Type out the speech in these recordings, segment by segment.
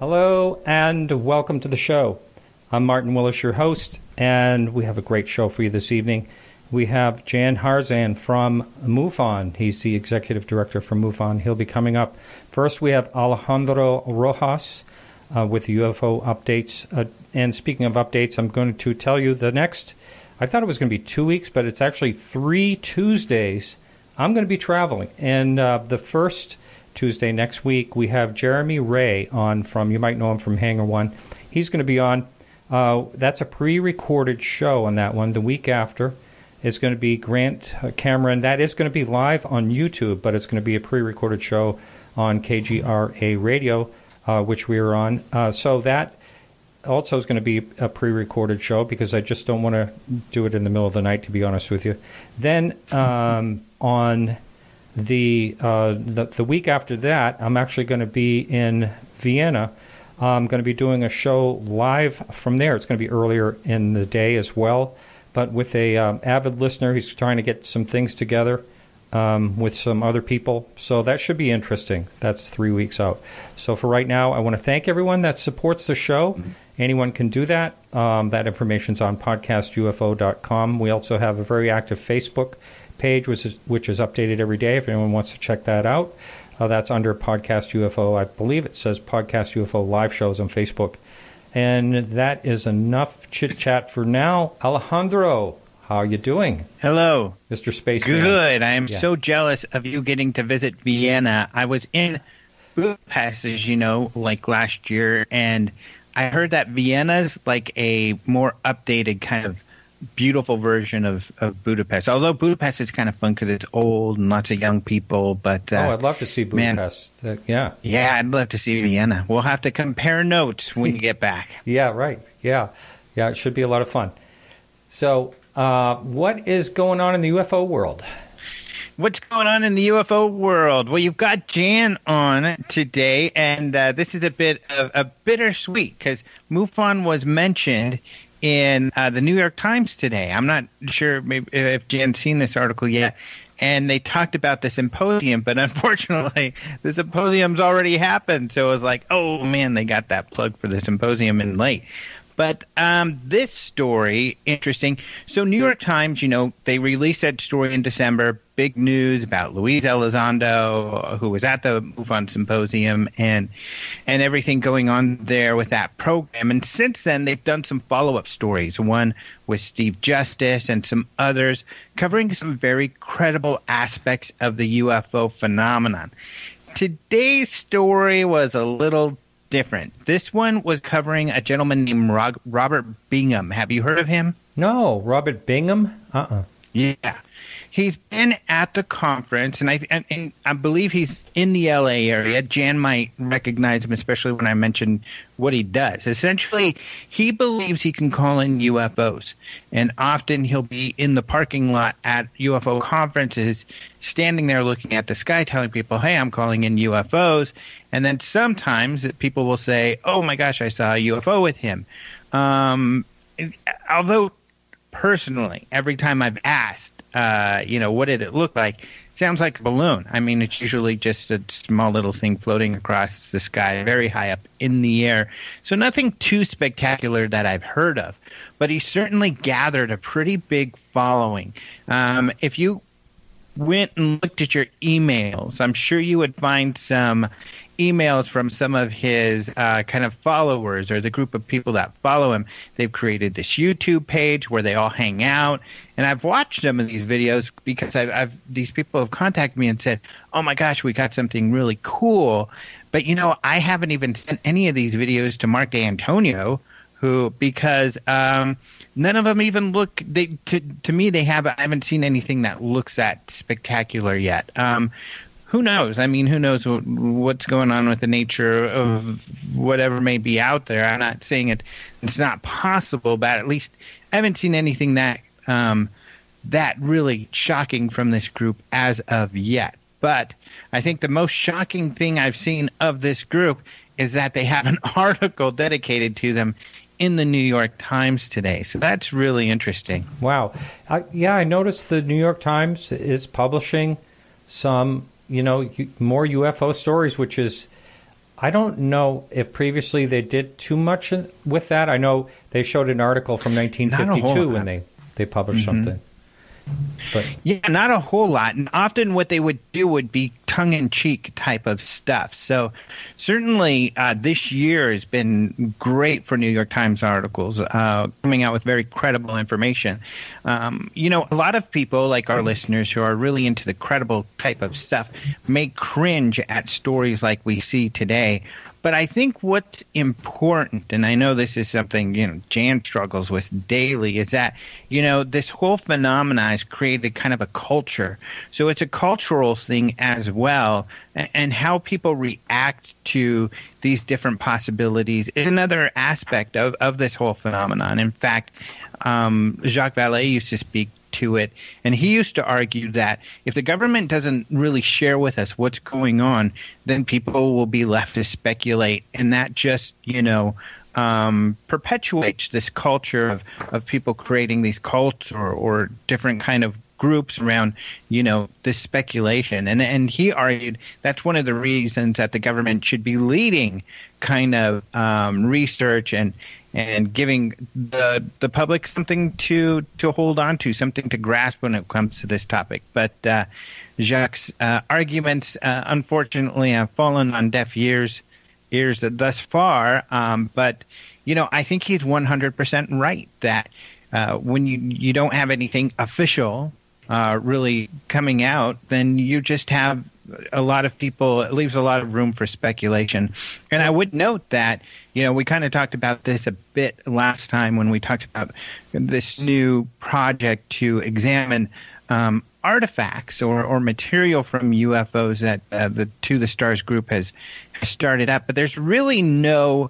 Hello and welcome to the show. I'm Martin Willis, your host, and we have a great show for you this evening. We have Jan Harzan from MUFON. He's the executive director for MUFON. He'll be coming up. First, we have Alejandro Rojas with UFO updates. And speaking of updates, I'm going to tell you the next, I thought it was going to be 2 weeks, but it's actually 3 Tuesdays. I'm going to be traveling. And the first Tuesday next week, we have Jeremy Ray on from, you might know him from Hangar One. He's going to be on. That's a pre-recorded show on that one. The week after is going to be Grant Cameron. That is going to be live on YouTube, but it's going to be a pre-recorded show on KGRA Radio, which we are on. So that also is going to be a pre-recorded show because I just don't want to do it in the middle of the night, to be honest with you. Then on the week after that, I'm actually going to be in Vienna. I'm going to be doing a show live from there. It's going to be earlier in the day as well, but with a avid listener. He's trying to get some things together with some other people. So that should be interesting. That's 3 weeks out. So for right now, I want to thank everyone that supports the show. Anyone can do that. That information's on podcastufo.com. We also have a very active Facebook page, which is updated every day if anyone wants to check that out. That's under Podcast UFO. I believe it says Podcast UFO live shows on Facebook. And that is enough chit-chat for now. Alejandro, how are you doing? Hello. Mr. Spaceman. Good. I am so jealous of you getting to visit Vienna. I was in Budapest, as you know, like last year, and I heard that Vienna's like a more updated kind of beautiful version of Budapest. Although Budapest is kind of fun because it's old and lots of young people. But I'd love to see Budapest. Yeah, I'd love to see Vienna. We'll have to compare notes when you get back. Yeah, right. Yeah, it should be a lot of fun. So, what is going on in the UFO world? What's going on in the UFO world? Well, you've got Jan on today, and this is a bit of a bittersweet because MUFON was mentioned in the New York Times today. I'm not sure maybe if Jan's seen this article yet. And they talked about the symposium, but unfortunately, the symposium's already happened. So it was like, oh, man, they got that plug for the symposium in late. But this story, interesting. So New York Times, they released that story in December. Big news about Luis Elizondo, who was at the MUFON symposium, and everything going on there with that program. And since then, they've done some follow-up stories, one with Steve Justice and some others, covering some very credible aspects of the UFO phenomenon. Today's story was a little different. This one was covering a gentleman named Robert Bingham. Have you heard of him? No, Robert Bingham? Yeah. He's been at the conference, and I believe he's in the L.A. area. Jan might recognize him, especially when I mention what he does. Essentially, he believes he can call in UFOs, and often he'll be in the parking lot at UFO conferences, standing there looking at the sky, telling people, hey, I'm calling in UFOs. And then sometimes people will say, oh, my gosh, I saw a UFO with him. Although personally, every time I've asked, what did it look like? It sounds like a balloon. I mean, it's usually just a small little thing floating across the sky, very high up in the air. So nothing too spectacular that I've heard of. But he certainly gathered a pretty big following. If you went and looked at your emails, I'm sure you would find some emails from some of his kind of followers or the group of people that follow him. They've created this YouTube page where they all hang out, and I've watched some of these videos because these people have contacted me and said, oh my gosh, we got something really cool. But I haven't even sent any of these videos to Mark D'Antonio, because none of them even look. To me, I haven't seen anything that looks that spectacular yet. Who knows? I mean, who knows what's going on with the nature of whatever may be out there? I'm not saying it's not possible, but at least I haven't seen anything that really shocking from this group as of yet. But I think the most shocking thing I've seen of this group is that they have an article dedicated to them in the New York Times today. So that's really interesting. Wow. I noticed the New York Times is publishing some more UFO stories, which is I don't know if previously they did too much with that. I know they showed an article from 1952 when they published something. But yeah, not a whole lot. And often what they would do would be tongue-in-cheek type of stuff. So certainly this year has been great for New York Times articles, coming out with very credible information. A lot of people, like our listeners who are really into the credible type of stuff, may cringe at stories like we see today. But I think what's important, and I know this is something, Jan struggles with daily, is that, this whole phenomenon has created kind of a culture. So it's a cultural thing as well. And how people react to these different possibilities is another aspect of this whole phenomenon. In fact, Jacques Vallée used to speak to it, and he used to argue that if the government doesn't really share with us what's going on, then people will be left to speculate, and that just perpetuates this culture of people creating these cults or different kind of groups around this speculation, and he argued that's one of the reasons that the government should be leading kind of research and giving the public something to hold on to, something to grasp when it comes to this topic. But Jacques' arguments, unfortunately, have fallen on deaf ears thus far. But, I think he's 100% right that when you don't have anything official really coming out, then you just have a lot of people, it leaves a lot of room for speculation. And I would note that, we kind of talked about this a bit last time when we talked about this new project to examine artifacts or material from UFOs that the To the Stars group has started up. But there's really no,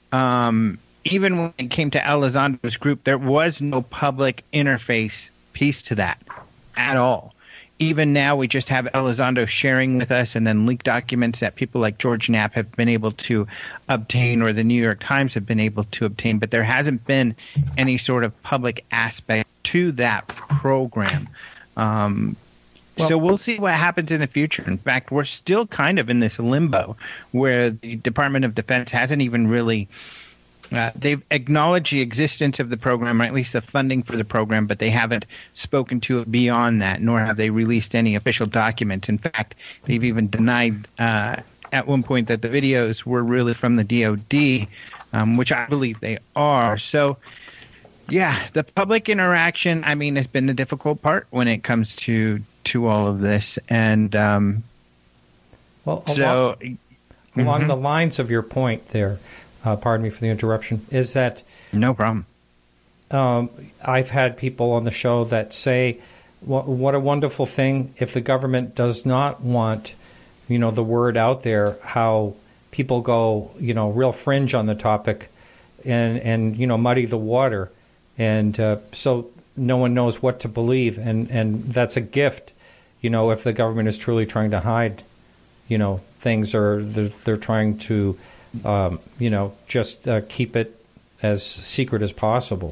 even when it came to Elizondo's group, there was no public interface piece to that at all. Even now, we just have Elizondo sharing with us and then leaked documents that people like George Knapp have been able to obtain or the New York Times have been able to obtain. But there hasn't been any sort of public aspect to that program. So we'll see what happens in the future. In fact, we're still kind of in this limbo where the Department of Defense hasn't even really they've acknowledged the existence of the program, or at least the funding for the program, but they haven't spoken to it beyond that, nor have they released any official documents. In fact, they've even denied at one point that the videos were really from the DOD, which I believe they are. So, yeah, the public interaction, has been the difficult part when it comes to all of this. And along the lines of your point there, pardon me for the interruption, is that... No problem. I've had people on the show that say, what a wonderful thing if the government does not want, the word out there, how people go, real fringe on the topic and muddy the water. And so no one knows what to believe. And that's a gift, if the government is truly trying to hide, things, or they're trying to... just keep it as secret as possible.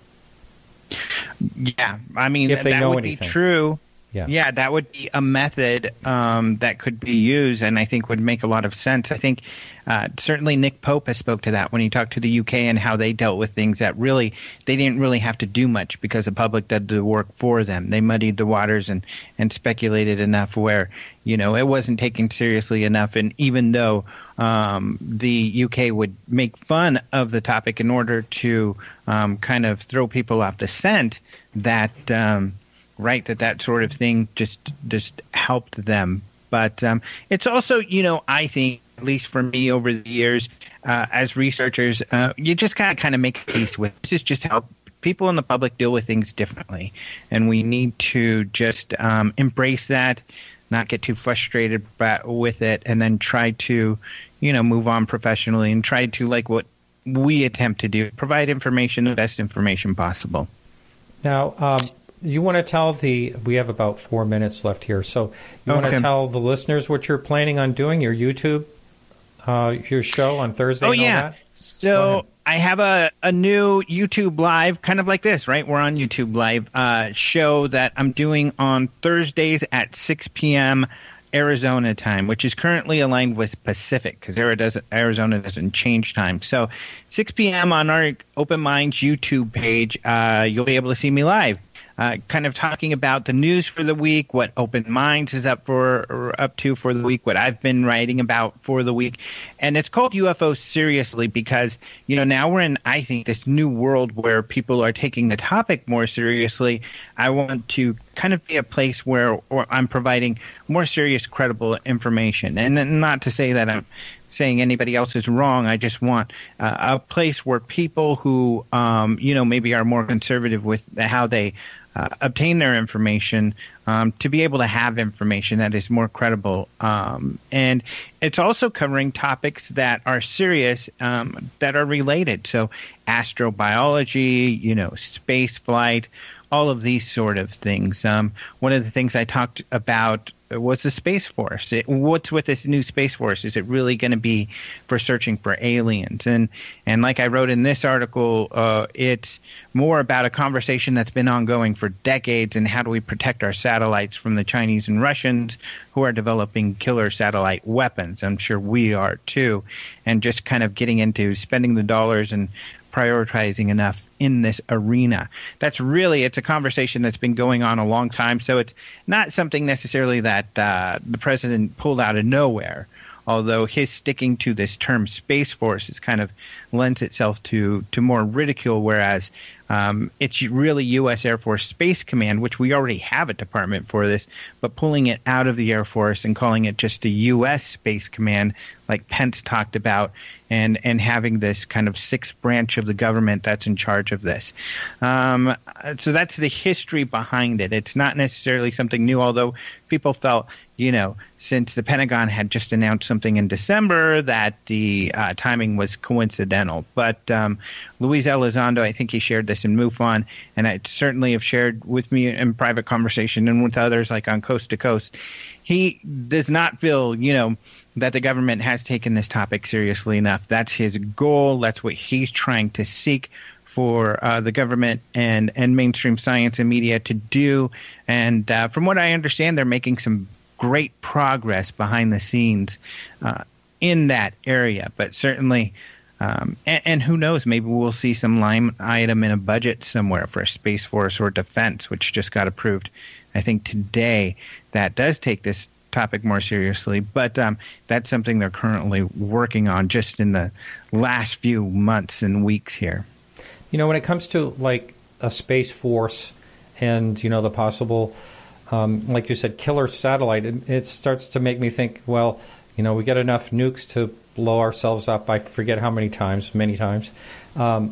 Yeah, if they that know would anything. Be true. Yeah, that would be a method that could be used, and I think would make a lot of sense. I think certainly Nick Pope has spoke to that when he talked to the UK and how they dealt with things that really they didn't really have to do much because the public did the work for them. They muddied the waters and speculated enough where it wasn't taken seriously enough. And even though the UK would make fun of the topic in order to kind of throw people off the scent, that that sort of thing just helped them. But it's also, I think, at least for me over the years, as researchers, you just kind of make peace with this is just how people in the public deal with things differently. And we need to just embrace that, not get too frustrated with it, and then try to, move on professionally and try to, like what we attempt to do, provide information, the best information possible. Now, you want to tell we have about 4 minutes left here, so you want to tell the listeners what you're planning on doing, your YouTube, your show on Thursday and all that? So I have a new YouTube Live, kind of like this, right? We're on YouTube Live, show that I'm doing on Thursdays at 6 p.m. Arizona time, which is currently aligned with Pacific because Arizona doesn't change time. So 6 p.m. on our Open Minds YouTube page, you'll be able to see me live. Kind of talking about the news for the week, what Open Minds is up to for the week, what I've been writing about for the week. And it's called UFO Seriously because, now we're in, I think, this new world where people are taking the topic more seriously. I want to kind of be a place where I'm providing more serious, credible information. And not to say that I'm saying anybody else is wrong. I just want a place where people who, maybe are more conservative with how they obtain their information to be able to have information that is more credible. And it's also covering topics that are serious, that are related. So astrobiology, space flight, all of these sort of things. One of the things I talked about was the Space Force. What's with this new Space Force? Is it really going to be for searching for aliens? And like I wrote in this article, it's more about a conversation that's been ongoing for decades and how do we protect our satellites from the Chinese and Russians who are developing killer satellite weapons. I'm sure we are too. And just kind of getting into spending the dollars and prioritizing enough in this arena. It's a conversation that's been going on a long time. So it's not something necessarily that the president pulled out of nowhere, although his sticking to this term Space Force is kind of lends itself to more ridicule, whereas it's really U.S. Air Force Space Command, which we already have a department for this, but pulling it out of the Air Force and calling it just a U.S. Space Command, like Pence talked about, and having this kind of sixth branch of the government that's in charge of this. So that's the history behind it. It's not necessarily something new, although people felt, since the Pentagon had just announced something in December, that the timing was coincidental. But Luis Elizondo, I think he shared this in MUFON, and I certainly have shared with me in private conversation and with others like on Coast to Coast. He does not feel, that the government has taken this topic seriously enough. That's his goal. That's what he's trying to seek for the government and mainstream science and media to do. And from what I understand, they're making some great progress behind the scenes in that area. But certainly, and who knows, maybe we'll see some line item in a budget somewhere for a Space Force or defense, which just got approved, I think, today, that does take this topic more seriously. But that's something they're currently working on just in the last few months and weeks here. When it comes to like a Space Force and, the possible, like you said, killer satellite, it starts to make me think, well, we get enough nukes to blow ourselves up. I forget how many times. But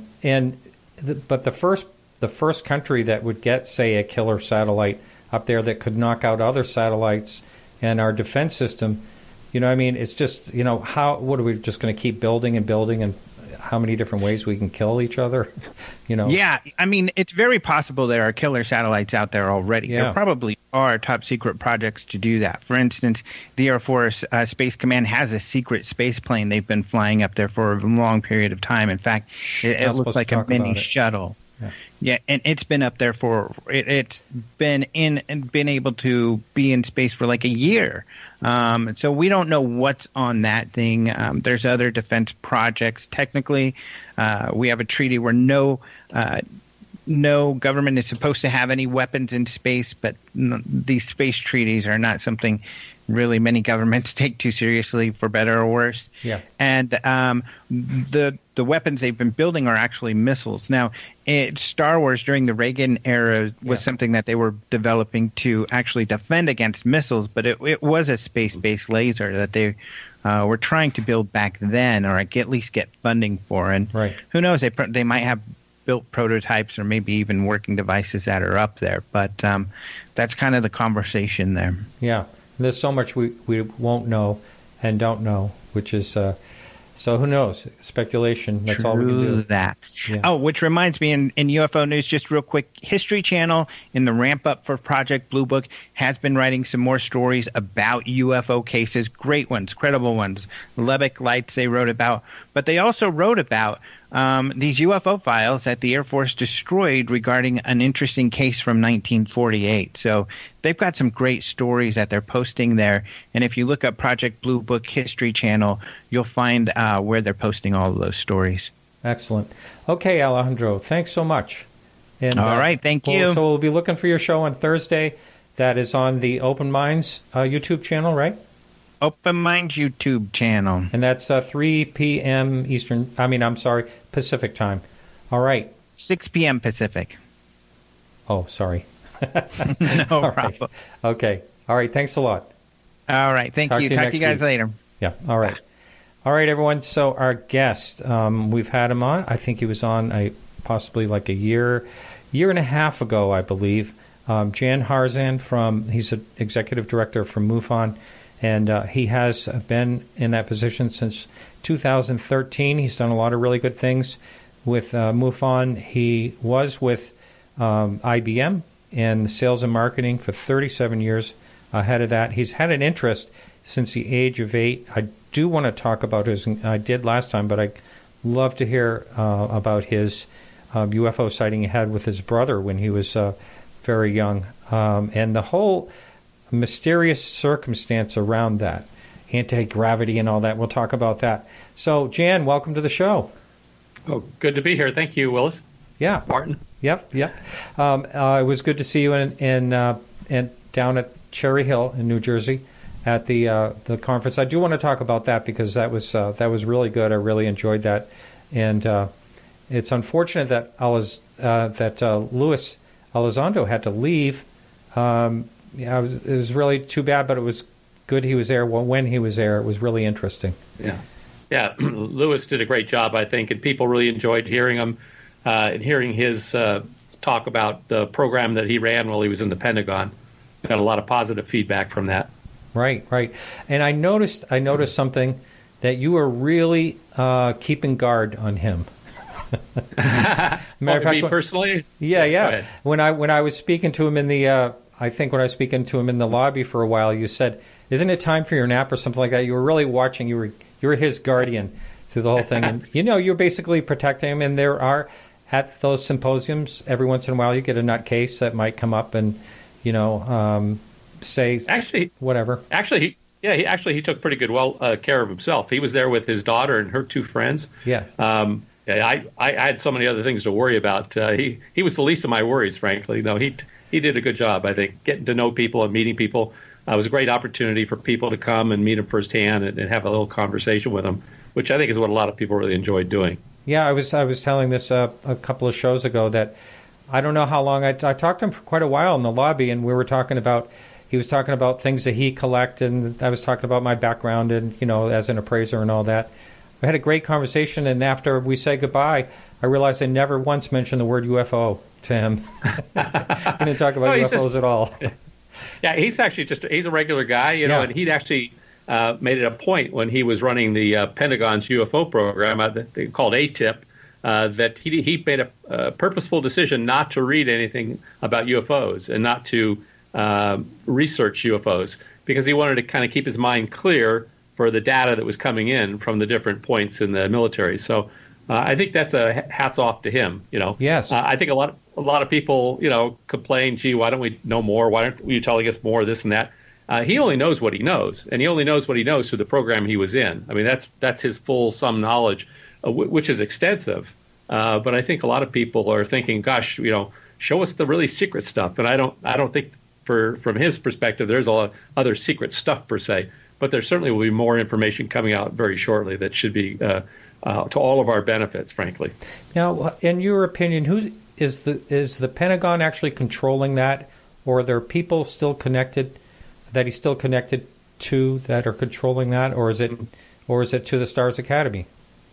the first country that would get, say, a killer satellite up there that could knock out other satellites and our defense system, it's just, what are we just going to keep building and how many different ways we can kill each other? Yeah, it's very possible there are killer satellites out there already. Yeah. There probably are top secret projects to do that. For instance, the Air Force Space Command has a secret space plane they've been flying up there for a long period of time. In fact, it looks like a mini shuttle. Yeah, and it's been up there it's been able to be in space for like a year. So we don't know what's on that thing. There's other defense projects. Technically, we have a treaty where no government is supposed to have any weapons in space, but these space treaties are not something really many governments take too seriously, for better or worse. Yeah. And the weapons they've been building are actually missiles. Now, Star Wars during the Reagan era was something that they were developing to actually defend against missiles, but it was a space-based laser that they were trying to build back then, or at least get funding for. And who knows, they might have built prototypes or maybe even working devices that are up there. But that's kind of the conversation there. Yeah. There's so much we won't know and don't know, which is so who knows? Speculation. That's all we can do. That. Yeah. Oh, which reminds me, in UFO news, just real quick, History Channel in the ramp up for Project Blue Book has been writing some more stories about UFO cases, great ones, credible ones. Lubbock Lights they wrote about, but they also wrote about these UFO files that the Air Force destroyed regarding an interesting case from 1948. So they've got some great stories that they're posting there. And if you look up Project Blue Book History Channel, you'll find where they're posting all of those stories. Excellent. Okay, Alejandro, thanks so much. And, all right, thank you. So we'll be looking for your show on Thursday. That is on the Open Minds YouTube channel, right? Open Minds YouTube channel. And that's 3 p.m. Pacific time. All right. 6 p.m. Pacific. Oh, sorry. No problem. Okay. All right. Thanks a lot. All right. Thank you. Talk to you guys later. Yeah. All right. All right, everyone. So our guest, we've had him on. I think he was on possibly like a year and a half ago, I believe. Jan Harzan he's an executive director from MUFON. And he has been in that position since 2013. He's done a lot of really good things with MUFON. He was with IBM in sales and marketing for 37 years. Ahead of that, he's had an interest since the age of 8. I do want to talk about I did last time, but I'd love to hear about his UFO sighting he had with his brother when he was very young. And the whole mysterious circumstance around that, anti-gravity and all that. We'll talk about that. So, Jan, welcome to the show. Oh, good to be here. Thank you, Willis. Yeah, Martin. Yep. It was good to see you in down at Cherry Hill in New Jersey at the conference. I do want to talk about that because that was really good. I really enjoyed that, and it's unfortunate that Luis Elizondo had to leave. It was really too bad, but it was good he was there. Well, when he was there, it was really interesting. Yeah. Lewis did a great job, I think, and people really enjoyed hearing him and hearing his talk about the program that he ran while he was in the Pentagon. Got a lot of positive feedback from that. Right. And I noticed something that you were really keeping guard on him. Me personally? Yeah. When I was speaking to him in the when I was speaking to him in the lobby for a while, you said, "Isn't it time for your nap?" or something like that. You were really watching. You were his guardian through the whole thing, and you're basically protecting him. And there are at those symposiums every once in a while you get a nutcase that might come up and say whatever. Actually, he took pretty good care of himself. He was there with his daughter and her 2 friends. Yeah. I had so many other things to worry about. He was the least of my worries, frankly. No, he did a good job, I think, getting to know people and meeting people. It was a great opportunity for people to come and meet him firsthand and have a little conversation with him, which I think is what a lot of people really enjoyed doing. Yeah, I was telling this a couple of shows ago that I don't know how long I talked to him for quite a while in the lobby, and he was talking about things that he collected, and I was talking about my background and as an appraiser and all that. We had a great conversation, and after we said goodbye, I realized I never once mentioned the word UFO to him. We didn't talk about UFOs at all. Yeah, he's actually he's a regular guy, and he'd actually made it a point when he was running the Pentagon's UFO program called ATIP that he made a purposeful decision not to read anything about UFOs and not to research UFOs because he wanted to kind of keep his mind clear for the data that was coming in from the different points in the military. So I think that's a hats off to him. Yes. I think a lot of people complain, gee, why don't we know more? Why aren't you telling us more? This and that. He only knows what he knows, and he only knows what he knows through the program he was in. I mean, that's his full sum knowledge, which is extensive. But I think a lot of people are thinking, gosh, show us the really secret stuff. And I don't think from his perspective, there's a lot of other secret stuff per se. But there certainly will be more information coming out very shortly that should be to all of our benefits, frankly. Now, in your opinion, who is the Pentagon actually controlling that, or are there people still connected that he's still connected to that are controlling that, or is it to the Stars Academy?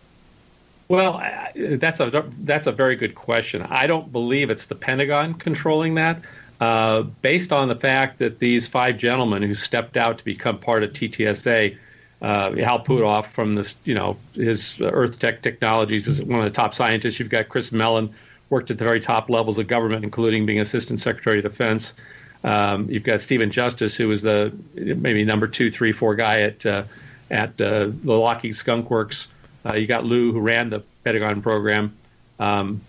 Well, that's a very good question. I don't believe it's the Pentagon controlling that. Based on the fact that these 5 gentlemen who stepped out to become part of TTSA, Hal Puthoff from his Earth Tech Technologies is one of the top scientists. You've got Chris Mellon, worked at the very top levels of government, including being Assistant Secretary of Defense. You've got Stephen Justice, who was the maybe number 2, 3, 4 guy at the Lockheed Skunk Works. You got Lou, who ran the Pentagon program. And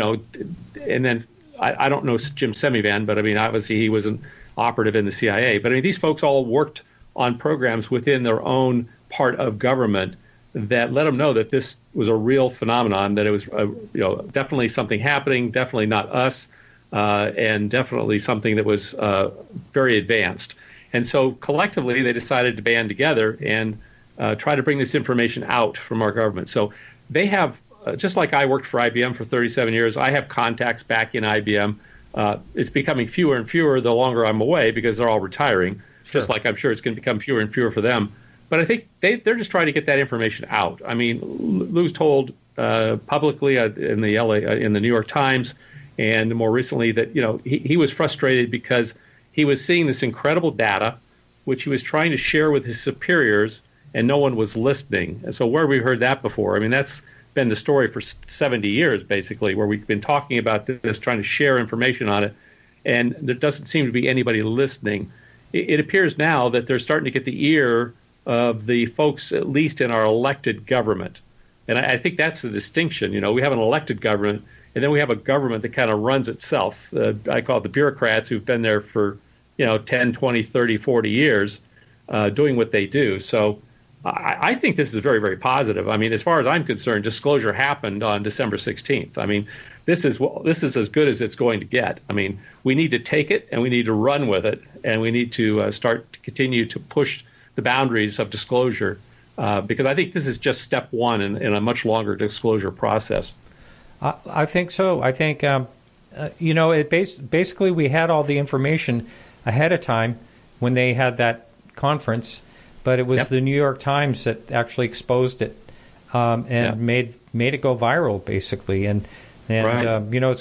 then I don't know Jim Semivan, but I mean, obviously he was an operative in the CIA. But I mean, these folks all worked on programs within their own part of government that let them know that this was a real phenomenon, that it was definitely something happening, definitely not us, and definitely something that was very advanced. And so collectively, they decided to band together and try to bring this information out from our government. So they have, just like I worked for IBM for 37 years, I have contacts back in IBM. It's becoming fewer and fewer the longer I'm away because they're all retiring, just like I'm sure it's going to become fewer and fewer for them. But I think they're just trying to get that information out. I mean, Lou's told publicly in the New York Times, and more recently that he was frustrated because he was seeing this incredible data, which he was trying to share with his superiors, and no one was listening. And so where have we heard that before? I mean, that's been the story for 70 years, basically, where we've been talking about this, trying to share information on it, and there doesn't seem to be anybody listening. It appears now that they're starting to get the ear of the folks, at least in our elected government. And I think that's the distinction. We have an elected government, and then we have a government that kind of runs itself. I call it the bureaucrats who've been there for 10, 20, 30, 40 years doing what they do. So I think this is very, very positive. I mean, as far as I'm concerned, disclosure happened on December 16th. I mean, this is as good as it's going to get. I mean, we need to take it and we need to run with it, and we need to start to continue to push the boundaries of disclosure because I think this is just step one in a much longer disclosure process. I think so. I think, basically we had all the information ahead of time when they had that conference, but it was the New York Times that actually exposed it and made it go viral, basically. And right. It's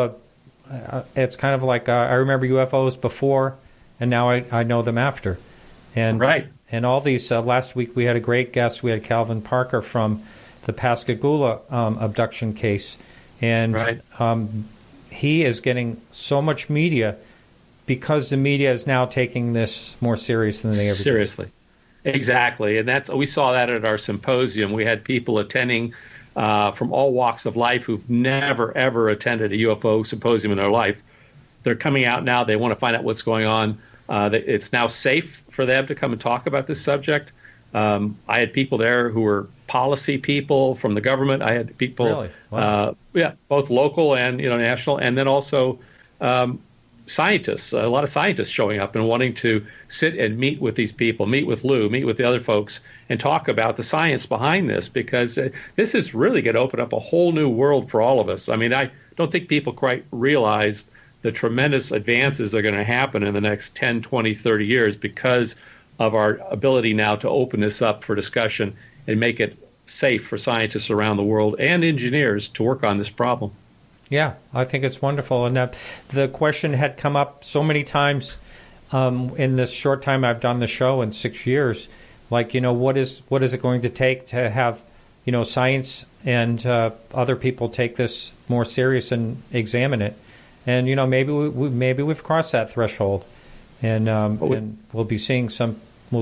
kind of like I remember UFOs before, and now I know them after. And right. And all these last week we had a great guest. We had Calvin Parker from the Pascagoula abduction case. And right. He is getting so much media because the media is now taking this more serious than they ever seriously. Did. Exactly. And we saw that at our symposium. We had people attending from all walks of life who've never, ever attended a UFO symposium in their life. They're coming out now. They want to find out what's going on. It's now safe for them to come and talk about this subject. I had people there who were policy people from the government. I had people, really? Wow. Both local and national, and then also scientists. A lot of scientists showing up and wanting to sit and meet with these people, meet with Lou, meet with the other folks, and talk about the science behind this, because this is really going to open up a whole new world for all of us. I mean, I don't think people quite realize the tremendous advances that are going to happen in the next 10, 20, 30 years because of our ability now to open this up for discussion and make it safe for scientists around the world and engineers to work on this problem. Yeah, I think it's wonderful. And the question had come up so many times in this short time I've done the show in 6 years. Like, what is it going to take to have, science and other people take this more serious and examine it? And maybe we've crossed that threshold, and we'll be seeing some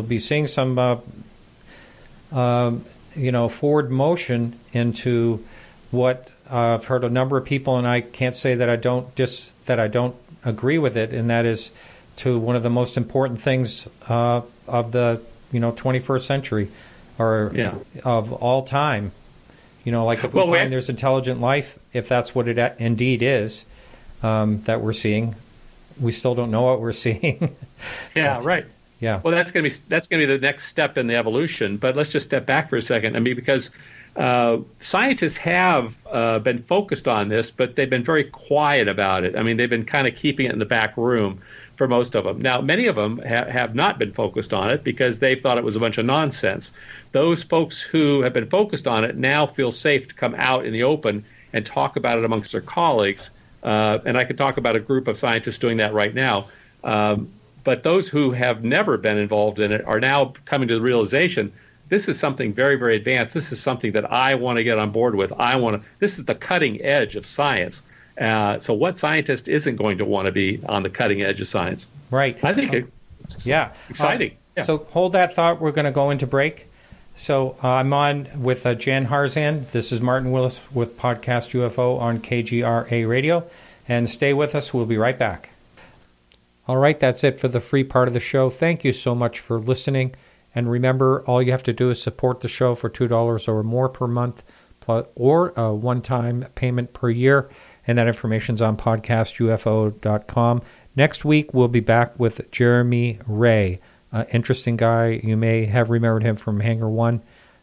forward motion into what I've heard a number of people, and I can't say that I don't agree with it, and that is to one of the most important things of the 21st century, or of all time. Like if we find there's intelligent life, if that's what it indeed is. That we're seeing, we still don't know what we're seeing. Yeah, right. Yeah. Well, that's going to be the next step in the evolution. But let's just step back for a second. I mean, because scientists have been focused on this, but they've been very quiet about it. I mean, they've been kind of keeping it in the back room for most of them. Now, many of them have not been focused on it because they've thought it was a bunch of nonsense. Those folks who have been focused on it now feel safe to come out in the open and talk about it amongst their colleagues. And I could talk about a group of scientists doing that right now. But those who have never been involved in it are now coming to the realization, this is something very, very advanced. This is something that I want to get on board with. This is the cutting edge of science. So what scientist isn't going to want to be on the cutting edge of science? Right. I think it's exciting. So hold that thought. We're going to go into break. So I'm on with Jan Harzan. This is Martin Willis with Podcast UFO on KGRA Radio. And stay with us. We'll be right back. All right, that's it for the free part of the show. Thank you so much for listening. And remember, all you have to do is support the show for $2 or more per month, or a one-time payment per year. And that information's on podcastufo.com. Next week, we'll be back with Jeremy Ray. Interesting guy. You may have remembered him from Hangar 1.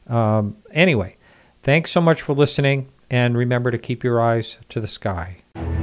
Anyway, thanks so much for listening. And remember to keep your eyes to the sky.